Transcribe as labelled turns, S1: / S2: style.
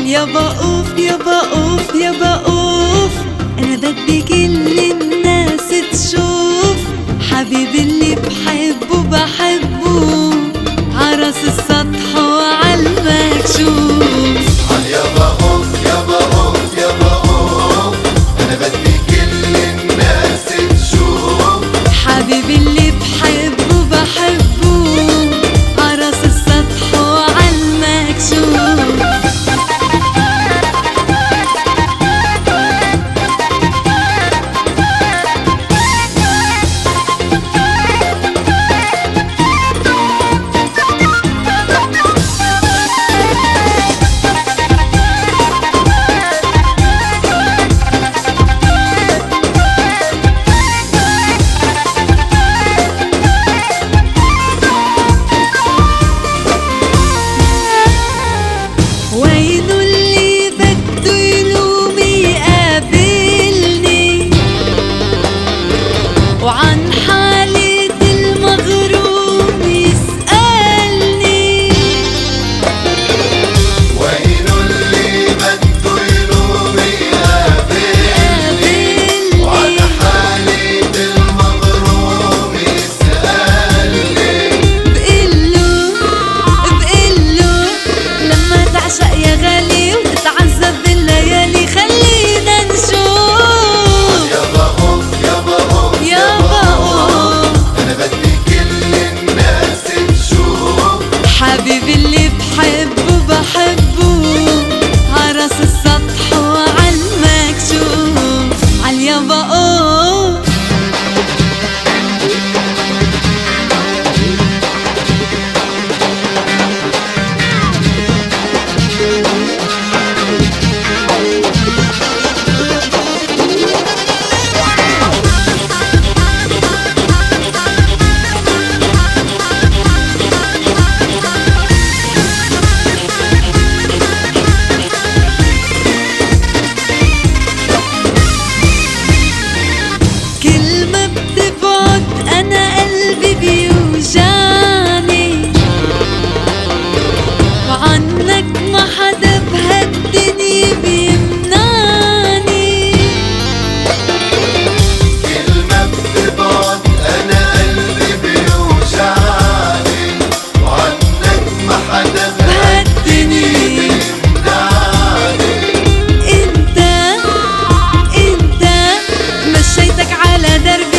S1: يابا اوف يابا اوف يابا اوف، انا بدي كل الناس تشوف حبيبي اللي بحبه بحبه عرس السطح وعالمكشوف.
S2: يابا اوف يابا اوف يابا اوف، انا بدي كل الناس تشوف
S1: حبيبي اللي بحبه بحبه عرس السطح وعالمكشوف. وينو اللي بده يلوم يقابلني وعن حالة المغروم يسألني.
S2: وينو اللي بده يلوم يقابلني وعن حالة المغروم يسألني.
S1: بقله لما تعشق يا غالي وتتعذب بالليالي خلينا نشوف.
S2: يابا اوف يابا اوف
S1: يابا اوف،
S2: انا بدي كل الناس تشوف
S1: حبيبي اللي بحبه بحبه عرس السطح وعالمكشوف. عاليابا اوف كل ما بتبعد انا قلبي بيوجعني وعنك ما حدا بهالدنيا بيمنعني.
S2: كل ما بتبعد انا قلبي بيوجعني وعنك ما حدا بهالدنيا بيمنعني.
S1: انت مشيتك على دربي